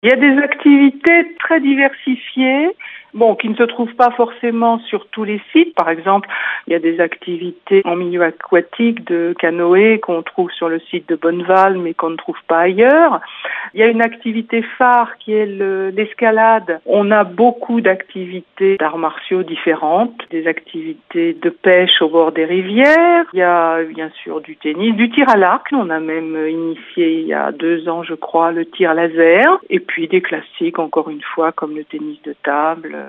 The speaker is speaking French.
Il y a des activités très diversifiées, qui ne se trouvent pas forcément sur tous les sites. Par exemple, il y a des activités en milieu aquatique de canoë qu'on trouve sur le site de Bonneval, mais qu'on ne trouve pas ailleurs. Il y a une activité phare qui est l'escalade. On a beaucoup d'activités d'arts martiaux différentes, des activités de pêche au bord des rivières. Il y a bien sûr du tennis, du tir à l'arc. On a même initié il y a 2 ans, je crois, le tir laser. Et puis des classiques, encore une fois, comme le tennis de table,